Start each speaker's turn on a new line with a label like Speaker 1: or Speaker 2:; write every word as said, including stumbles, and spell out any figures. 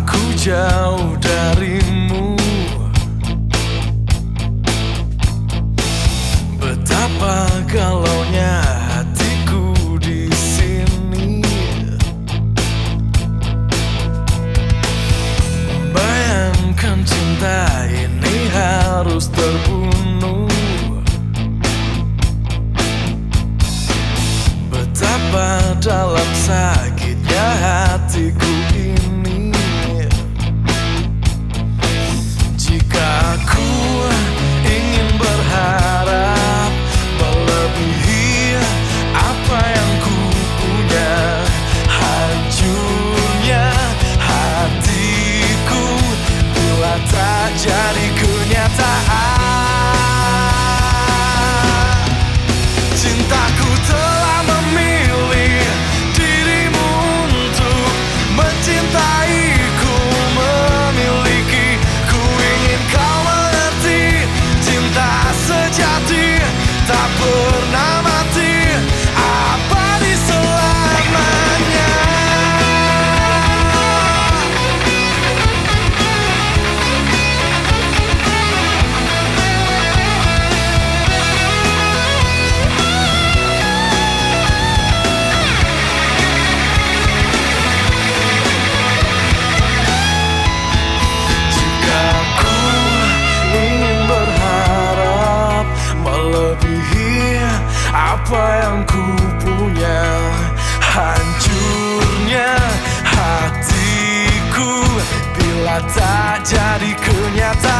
Speaker 1: aku jauh darimu. Betapa galaunya hatiku di sini. Bayangkan cinta ini harus terbunuh. Betapa dalam sakitnya hatiku ini. Jika aku ingin berharap melebihi apa yang ku punya, hancurnya hatiku bila tak jadi kenyataan. Cintaku telah memilih dirimu untuk mencintaiku, memiliki. Ku ingin kau mengerti, cinta sejati tak pernah mati, abadi selamanya. Jika ku ingin berharap melebihi apa yang ku punya, hancurnya hatiku bila tak jadi kenyataan.